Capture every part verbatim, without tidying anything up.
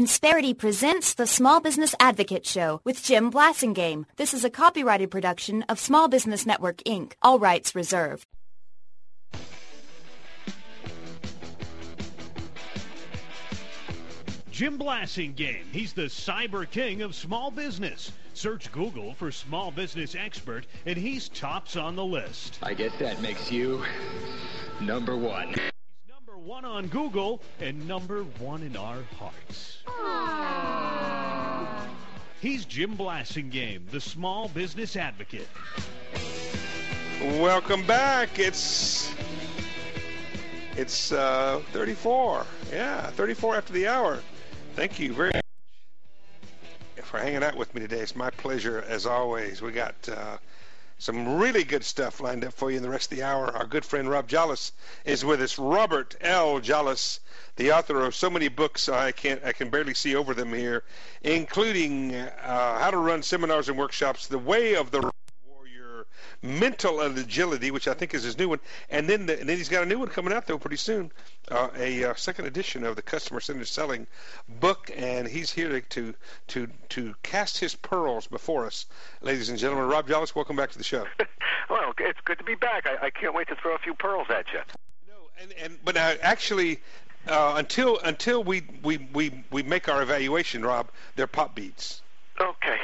Insperity presents the Small Business Advocate Show with Jim Blasingame. This is a copyrighted production of Small Business Network, Incorporated. All rights reserved. Jim Blasingame. He's the cyber king of small business. Search Google for small business expert, and he's tops on the list. I guess that makes you number one. He's number one on Google and number one in our hearts. Aww. He's Jim Blasingame, the small business advocate. Welcome back. It's it's uh, thirty-four. Yeah, thirty-four after the hour. Thank you very much for hanging out with me today. It's my pleasure, as always. We got uh, some really good stuff lined up for you in the rest of the hour. Our good friend Rob Jolles is with us. Robert L. Jolles, the author of so many books I can't, I can barely see over them here, including uh, How to Run Seminars and Workshops, The Way of the Warrior, Mental Agility, which I think is his new one, and then the, and then he's got a new one coming out though pretty soon, uh, a uh, second edition of the Customer Centered Selling book, and he's here to, to to to cast his pearls before us, ladies and gentlemen. Rob Jolles, welcome back to the show. Well, it's good to be back. I, I can't wait to throw a few pearls at you. No, and and but uh, actually, uh, until until we, we we we make our evaluation, Rob, they're pop beads. Okay.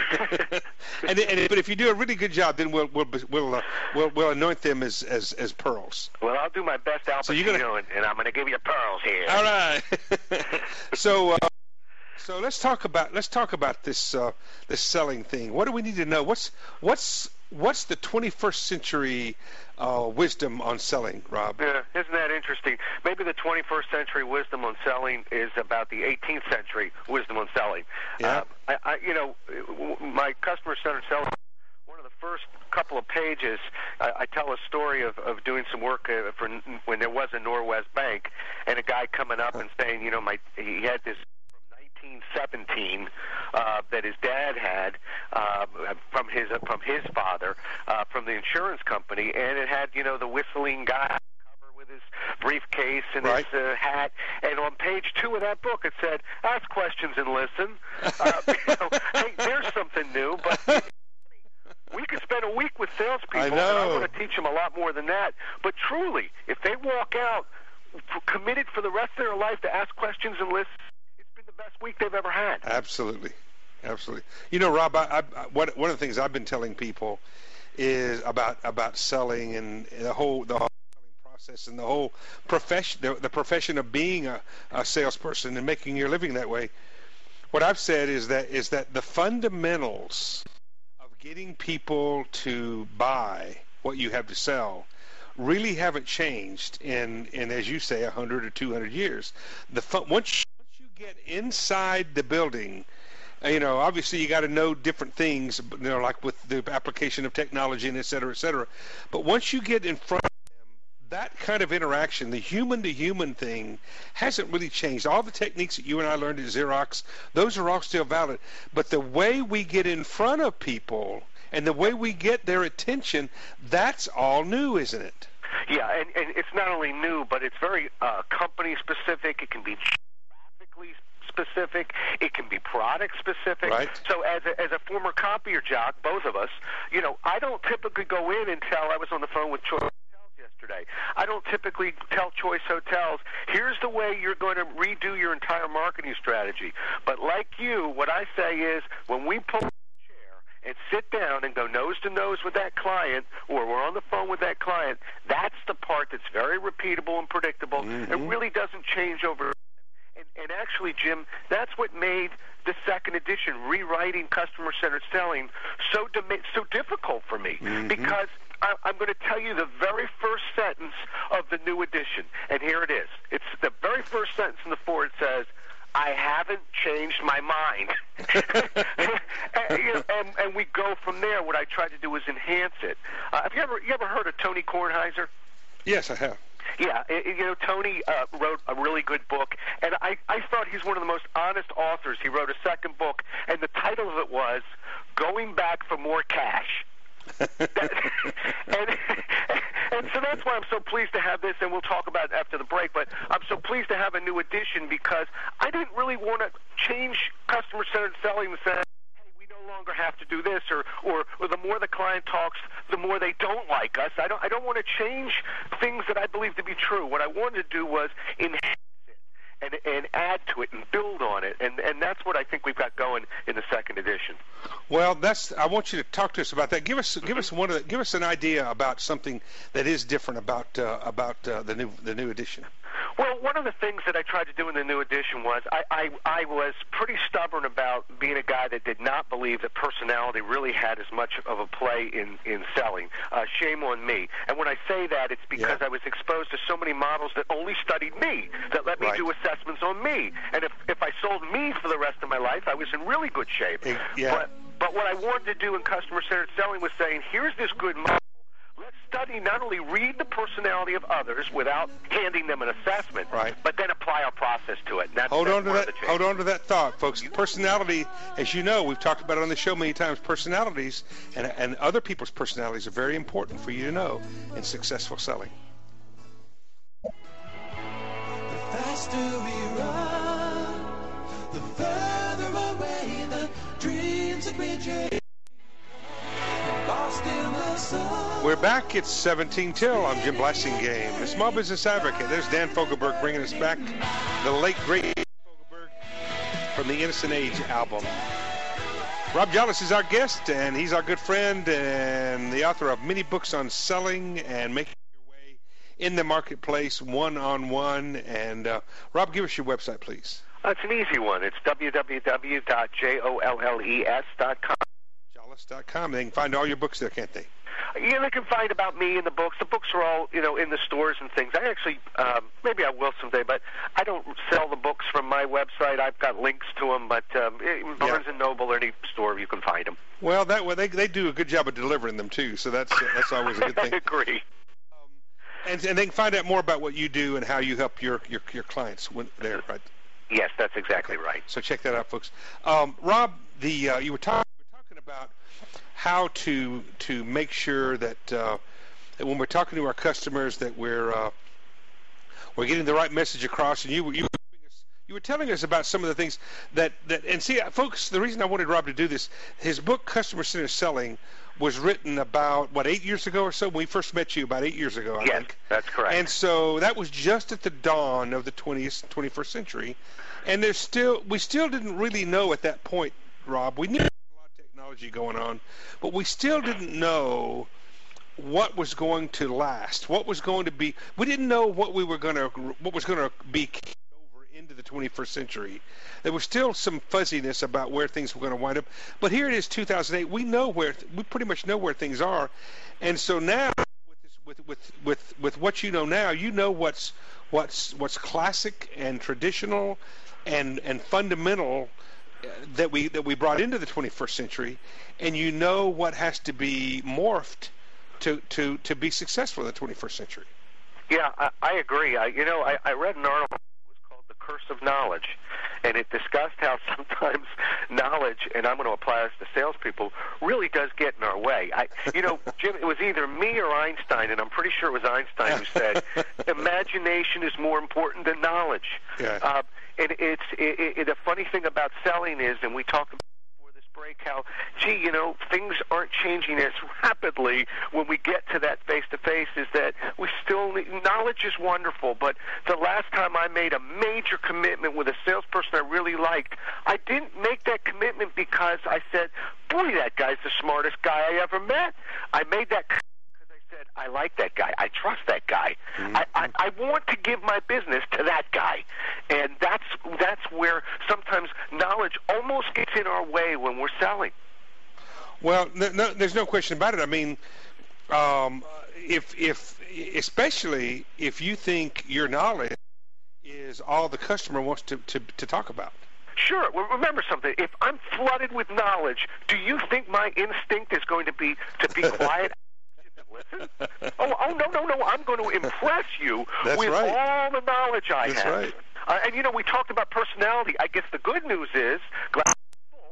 and, and but if you do a really good job, then we'll we'll we'll uh, we'll, we'll anoint them as, as, as pearls. Well, I'll do my best, Al Pacino, so you're gonna... and, and I'm going to give you pearls here. All right. so uh, so let's talk about let's talk about this uh, this selling thing. What do we need to know? What's what's what's the twenty-first century uh, wisdom on selling, Rob? Yeah, isn't that interesting? Maybe the twenty-first century wisdom on selling is about the eighteenth century wisdom on selling. Yeah. Uh, I, I, you know, my customer-centered selling, one of the first couple of pages, I, I tell a story of, of doing some work uh, for when there was a Norwest Bank, and a guy coming up and saying, you know, my he had this nineteen seventeen uh, that his dad had uh, from his uh, from his father uh, from the insurance company, and it had, you know, the whistling guy cover with his briefcase and right. his uh, hat, and on page two of that book it said, "Ask questions and listen." Uh, you know, hey, there's something new, but. We could spend a week with salespeople, I and know. I want to teach them a lot more than that. But truly, if they walk out committed for the rest of their life to ask questions and listen, it's been the best week they've ever had. Absolutely, absolutely. You know, Rob, I, I, what, one of the things I've been telling people is about about selling and the whole the whole selling process and the whole profession, the, the profession of being a, a salesperson and making your living that way. What I've said is that is that the fundamentals getting people to buy what you have to sell really haven't changed in, in as you say, one hundred or two hundred years. The fun, once, once you get inside the building, you know, obviously you got to know different things, you know, like with the application of technology and et cetera, et cetera. But once you get in front of them, that kind of interaction, the human-to-human thing, hasn't really changed. All the techniques that you and I learned at Xerox, those are all still valid. But the way we get in front of people and the way we get their attention, that's all new, isn't it? Yeah, and, and it's not only new, but it's very uh, company-specific. It can be geographically specific. It can be product-specific. Right. So as a, as a former copier jock, both of us, you know, I don't typically go in and tell, I was on the phone with Choice yesterday. I don't typically tell Choice Hotels, here's the way you're going to redo your entire marketing strategy. But like you, what I say is, when we pull a chair and sit down and go nose to nose with that client, or we're on the phone with that client, that's the part that's very repeatable and predictable. Mm-hmm. It really doesn't change over. And, and actually, Jim, that's what made the second edition, Rewriting Customer-Centered Selling, so dim- so difficult for me. Mm-hmm. Because I, I'm going to tell you the very first sentence of the new edition, and here it is. It's the very first sentence in the four. It says, "I haven't changed my mind." and, you know, and, and we go from there. What I try to do is enhance it. Uh, have you ever you ever heard of Tony Kornheiser? Yes, I have. Yeah, you know, Tony uh, wrote a really good book, and I, I thought he's one of the most honest authors. He wrote a second book, and the title of it was Going Back for More Cash. and, And so that's why I'm so pleased to have this, and we'll talk about it after the break, but I'm so pleased to have a new edition because I didn't really want to change customer-centered selling and say, hey, we no longer have to do this, or, or, or the more the client talks, the more they don't like us. I don't, I don't want to change things that I believe to be true. What I wanted to do was enhance And, and add to it and build on it, and and that's what I think we've got going in the second edition. Well, that's. I want you to talk to us about that. Give us give us one of the, give us an idea about something that is different about uh, about uh, the new the new edition. Well, one of the things that I tried to do in the new edition was I, I, I was pretty stubborn about being a guy that did not believe that personality really had as much of a play in, in selling. Uh, shame on me. And when I say that, it's because yeah. I was exposed to so many models that only studied me, that let me right. do assessments on me. And if, if I sold me for the rest of my life, I was in really good shape. Yeah. But, but what I wanted to do in customer-centered selling was saying, here's this good model. Let's study, not only read the personality of others without handing them an assessment, right. but then apply our process to it. And that's, hold that's on to that. Hold on to that thought, folks. Personality, as you know, we've talked about it on the show many times. Personalities and and other people's personalities are very important for you to know in successful selling. The faster we run, the further away the dreams that we dream. Lost in the sun. We're back. It's seventeen till. I'm Jim Blasingame, the Small Business Advocate. There's Dan Fogelberg bringing us back. The late, great Dan Fogelberg from the Innocent Age album. Rob Jallis is our guest, and he's our good friend and the author of many books on selling and making your way in the marketplace one-on-one. And uh, Rob, give us your website, please. Uh, it's an easy one. It's w w w dot jolles dot com. jolles dot com. They can find all your books there, can't they? Yeah, they can find about me in the books. The books are all, you know, in the stores and things. I actually, um, maybe I will someday, but I don't sell the books from my website. I've got links to them, but um, in Barnes Yeah. and Noble or any store, you can find them. Well, that way they they do a good job of delivering them too, so that's that's always a good thing. I agree. Um, and and they can find out more about what you do and how you help your your, your clients when they're right. Yes, that's exactly right. So check that out, folks. Um, Rob, the uh, you were talking you were talking about how to to make sure that, uh, that when we're talking to our customers that we're uh, we're getting the right message across. And you were you were, us, you were telling us about some of the things that, that and see, folks, the reason I wanted Rob to do this, his book Customer Centered Selling was written about what eight years ago or so. When we first met you about eight years ago, I yes, think. That's correct. And so that was just at the dawn of the twentieth, twenty-first century, and there's still we still didn't really know at that point, Rob. We knew there was a lot of technology going on, but we still didn't know what was going to last, what was going to be. We didn't know what we were going to, what was going to be carried over into the twenty-first century. There was still some fuzziness about where things were going to wind up. But here it is, two thousand eight. We know where, we pretty much know where things are, and so now, with this, with with with with what you know now, you know what's what's what's classic and traditional, and and fundamental that we that we brought into the twenty-first century, and you know what has to be morphed to to to be successful in the twenty-first century. Yeah, I, I agree. I, you know, I, I read an article. It was called "The Curse of Knowledge," and it discussed how sometimes knowledge, and I'm going to apply this to salespeople, really does get in our way. I, you know, Jim, it was either me or Einstein, and I'm pretty sure it was Einstein who said, "Imagination is more important than knowledge." Yeah. Uh, and it's it, it, the funny thing about selling is, and we talked about before this break, how, gee, you know, things aren't changing as rapidly when we get to that face-to-face, is that we still need, knowledge is wonderful, but the last time I made a major commitment with a salesperson I really liked, I didn't make that commitment because I said, boy, that guy's the smartest guy I ever met. I made that commitment said, I like that guy. I trust that guy. Mm-hmm. I, I, I want to give my business to that guy. And that's that's where sometimes knowledge almost gets in our way when we're selling. Well, no, no, there's no question about it. I mean, um, if if especially if you think your knowledge is all the customer wants to, to, to talk about. Sure. Well, remember something. If I'm flooded with knowledge, do you think my instinct is going to be to be quiet? Listen. Oh, oh, no, no, no. I'm going to impress you That's with right. all the knowledge I That's have. Right. Uh, and, you know, we talked about personality. I guess the good news is, glass full, is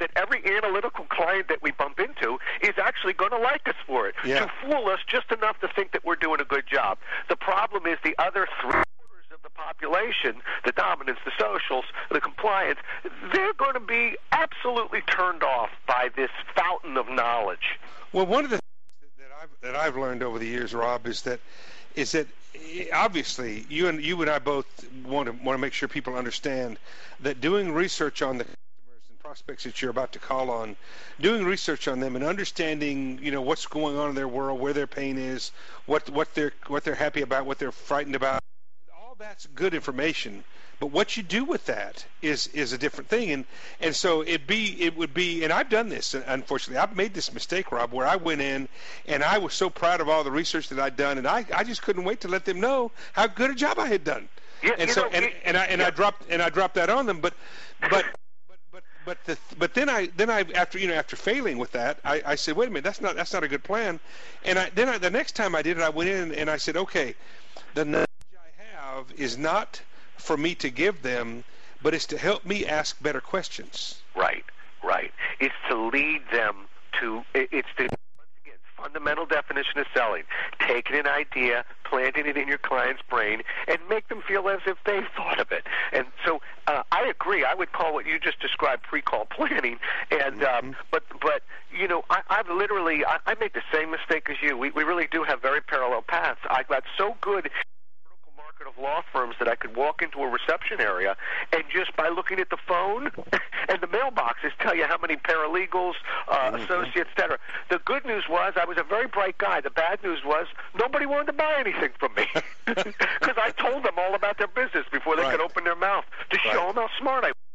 that every analytical client that we bump into is actually going to like us for it, yeah. to fool us just enough to think that we're doing a good job. The problem is the other three quarters of the population, the dominants, the socials, the compliance, they're going to be absolutely turned off by this fountain of knowledge. Well, one of the things that I've, that I've learned over the years, Rob, is that is that obviously you and you and I both want to want to make sure people understand that doing research on the customers and prospects that you're about to call on, doing research on them and understanding, you know, what's going on in their world, where their pain is, what what they're what they're happy about, what they're frightened about, all that's good information. But what you do with that is is a different thing, and and so it be it would be, and I've done this. Unfortunately, I've made this mistake, Rob, where I went in and I was so proud of all the research that I'd done, and I, I just couldn't wait to let them know how good a job I had done. Yeah, and you so know, and, it, and I and yeah. I dropped and I dropped that on them, but but. But but the, but then I then I after you know after failing with that I, I said, wait a minute, that's not that's not a good plan, and I then I, the next time I did it, I went in and I said, okay, the knowledge I have is not for me to give them, but it's to help me ask better questions. Right, right. It's to lead them to, it's to, once again, fundamental definition of selling. Taking an idea, planting it in your client's brain, and make them feel as if they've thought of it. And so uh, I agree. I would call what you just described pre-call planning. And mm-hmm. um, but, but you know, I, I've literally, I, I made the same mistake as you. We, we really do have very parallel paths. I got so good of law firms that I could walk into a reception area and just by looking at the phone and the mailboxes tell you how many paralegals, uh, mm-hmm. associates, et cetera. The good news was I was a very bright guy. The bad news was nobody wanted to buy anything from me because I told them all about their business before they right. could open their mouth to right. show them how smart I was.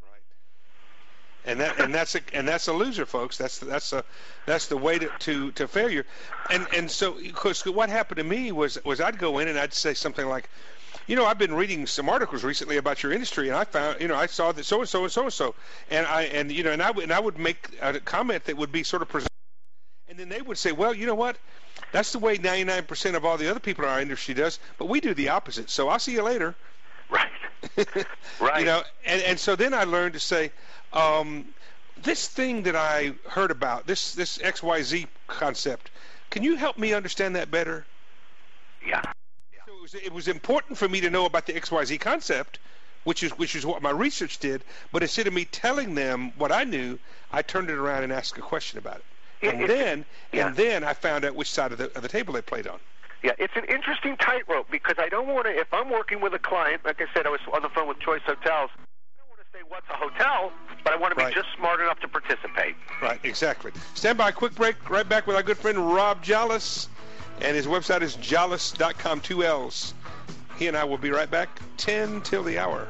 And that and that's a and that's a loser, folks. That's that's a that's the way to, to, to failure. And and so because what happened to me was was I'd go in and I'd say something like, you know, I've been reading some articles recently about your industry, and I found, you know, I saw that so and so and so and so, and I and you know, and I would and I would make a comment that would be sort of presented, and then they would say, well, you know what, that's the way ninety-nine percent of all the other people in our industry does, but we do the opposite. So I'll see you later. Right. Right. You know, and and so then I learned to say, um, this thing that I heard about, this this X Y Z concept, can you help me understand that better? Yeah. So it was, it was important for me to know about the X Y Z concept, which is which is what my research did. But instead of me telling them what I knew, I turned it around and asked a question about it. Yeah, and then yeah. and then I found out which side of the of the table they played on. Yeah, it's an interesting tightrope because I don't want to, if I'm working with a client, like I said, I was on the phone with Choice Hotels, I don't want to say what's a hotel, but I want to be right. just smart enough to participate. Right, exactly. Stand by, quick break, right back with our good friend Rob Jallis, and his website is jallis dot com, two L's. He and I will be right back, ten till the hour.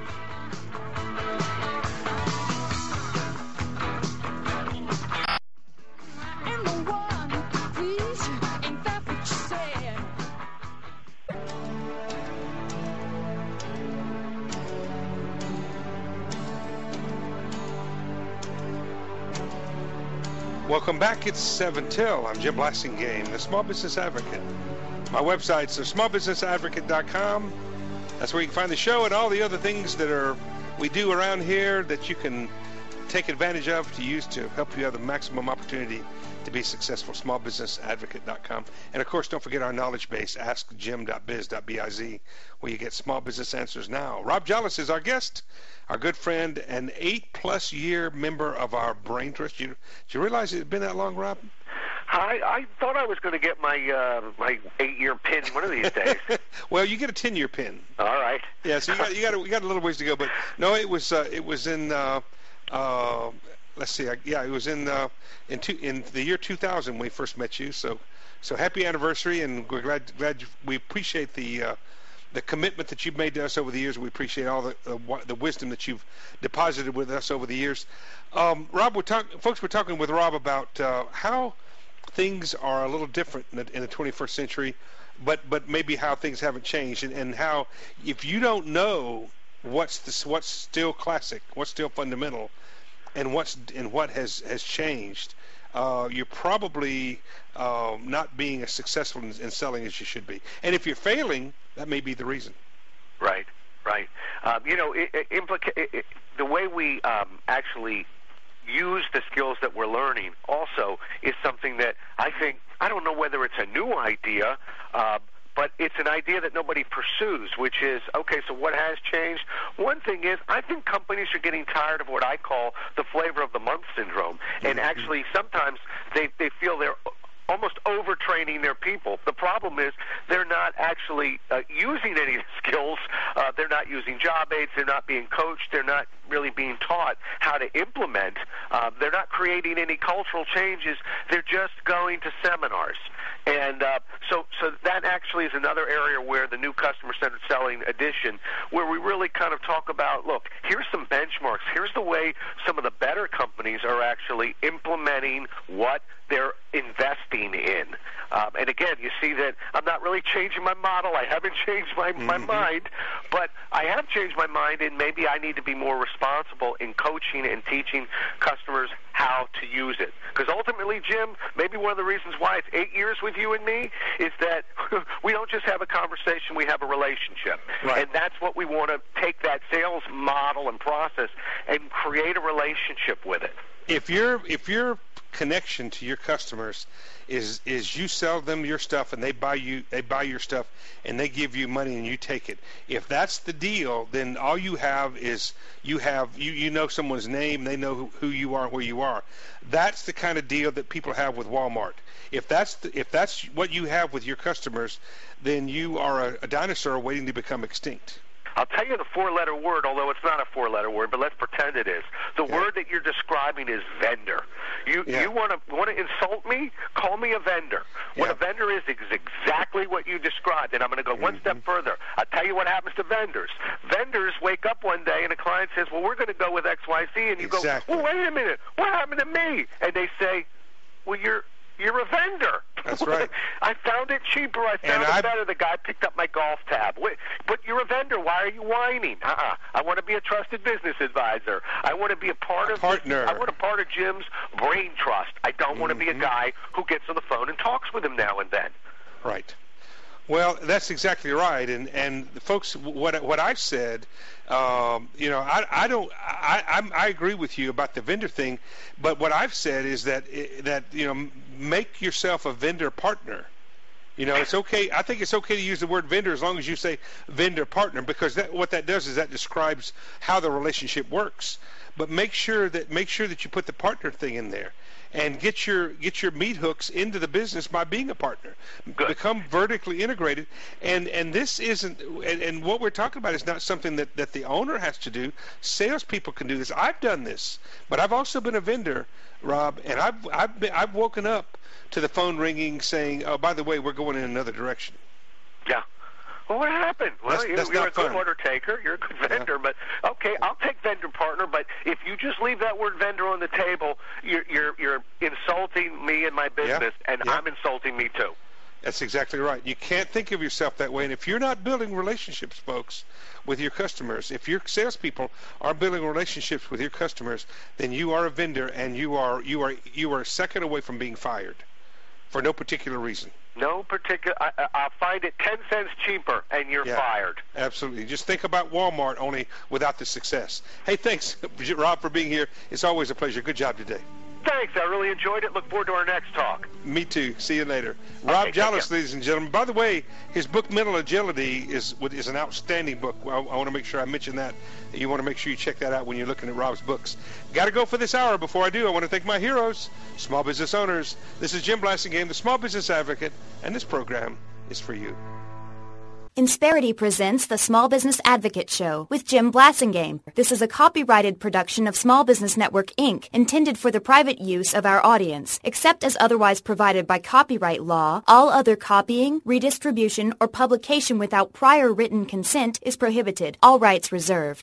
Welcome back. It's seven till. I'm Jim Blasingame, the Small Business Advocate. My website's small business advocate dot com. That's where you can find the show and all the other things that are we do around here that you can take advantage of to use to help you have the maximum opportunity to be successful. small business advocate dot com. And of course, don't forget our knowledge base, ask jim dot biz dot biz, where you get small business answers now. Rob Jallis is our guest, our good friend, an eight-plus year member of our Brain Trust. You, did you realize it had been that long, Rob? I, I thought I was going to get my uh, my eight-year pin one of these days. Well, you get a ten-year pin. All right. Yeah, so you got you got a, you got a little ways to go, but no, it was uh, it was in uh, uh, let's see, I, yeah, it was in uh, in two, in the year two thousand when we first met you. So so happy anniversary, and we're glad glad you, we appreciate the. Uh, the commitment that you've made to us over the years. We appreciate all the uh, the wisdom that you've deposited with us over the years. Um, Rob, we're talking, folks, we're talking with Rob about uh, how things are a little different in the, in the twenty-first century, but but maybe how things haven't changed, and, and how if you don't know what's this, what's still classic, what's still fundamental, and what's and what has has changed, uh, you're probably uh, not being as successful in, in selling as you should be. And if you're failing, that may be the reason. Right, right. Um, you know, it, it implica- it, it, the way we um, actually use the skills that we're learning also is something that I think, I don't know whether it's a new idea, uh, but it's an idea that nobody pursues, which is, okay, so what has changed? One thing is, I think companies are getting tired of what I call the flavor of the month syndrome. And actually, sometimes they, they feel they're almost overtraining their people. The problem is they're not actually uh, using any skills. Uh, they're not using job aids. They're not being coached. They're not really being taught how to implement. Uh, they're not creating any cultural changes. They're just going to seminars. And uh, so, so that actually is another area where the new customer-centered selling edition, where we really kind of talk about, look, here's some benchmarks. Here's the way some of the better companies are actually implementing what they're investing in. Um, and again, you see that I'm not really changing my model. I haven't changed my, mm-hmm. my mind, but I have changed my mind, and maybe I need to be more responsible in coaching and teaching customers how to use it. Because ultimately, Jim, maybe one of the reasons why it's eight years with you and me is that we don't just have a conversation, we have a relationship. Right. And that's what we want to take that sales model and process and create a relationship with it. If your if your connection to your customers is is you sell them your stuff and they buy you they buy your stuff and they give you money and you take it. If that's the deal, then all you have is you have you, you know someone's name, they know who, who you are and where you are. That's the kind of deal that people have with Walmart. If that's the, if that's what you have with your customers, then you are a, a dinosaur waiting to become extinct. I'll tell you the four-letter word, although it's not a four-letter word, but let's pretend it is. The yeah. word that you're describing is vendor. You yeah. you want to want to insult me? Call me a vendor. Yeah. What a vendor is is exactly what you described, and I'm going to go one mm-hmm. step further. I'll tell you what happens to vendors. Vendors wake up one day and a client says, well, we're going to go with X Y Z, and you exactly. go, well, wait a minute, what happened to me? And they say, well, you're You're a vendor. That's right. I found it cheaper. I found and it I... better. The guy picked up my golf tab. Wait, but you're a vendor. Why are you whining? Uh-uh. I want to be a trusted business advisor. I want to be a part a of partner. This, I want a part of Jim's brain trust. I don't mm-hmm. want to be a guy who gets on the phone and talks with him now and then. Right. Well, that's exactly right, and and folks, what what I've said, um, you know, I I don't I I'm, I agree with you about the vendor thing, but what I've said is that that you know make yourself a vendor partner. You know, it's okay. I think it's okay to use the word vendor as long as you say vendor partner, because that, what that does is that describes how the relationship works. But make sure that make sure that you put the partner thing in there, and get your get your meat hooks into the business by being a partner. Good. Become vertically integrated, and and this isn't and, and what we're talking about is not something that, that the owner has to do. Salespeople can do this. I've done this, but I've also been a vendor, Rob, and I've I've been, I've woken up to the phone ringing saying, "Oh, by the way, we're going in another direction." Yeah. Well, what happened? Well, that's, you, that's you're a good fun. order taker. You're a good vendor. Yeah. But, okay, I'll take vendor partner, but if you just leave that word vendor on the table, you're you're, you're insulting me and my business, yeah. and yeah. I'm insulting me too. That's exactly right. You can't think of yourself that way. And if you're not building relationships, folks, with your customers, if your salespeople are building relationships with your customers, then you are a vendor, and you are you are you are a second away from being fired for no particular reason. No particular. I, I'll find it ten cents cheaper, and you're yeah, fired. Absolutely. Just think about Walmart, only without the success. Hey, thanks, Rob, for being here. It's always a pleasure. Good job today. Thanks. I really enjoyed it. Look forward to our next talk. Me too. See you later. Rob Okay, Jalous, ladies and gentlemen. By the way, his book Mental Agility is is an outstanding book. I, I want to make sure I mention that. You want to make sure you check that out when you're looking at Rob's books. Got to go for this hour. Before I do, I want to thank my heroes, small business owners. This is Jim Blasingame, the Small Business Advocate, and this program is for you. Insperity presents the Small Business Advocate Show with Jim Blasingame. This is a copyrighted production of Small Business Network, Incorporated, intended for the private use of our audience. Except as otherwise provided by copyright law, all other copying, redistribution, or publication without prior written consent is prohibited. All rights reserved.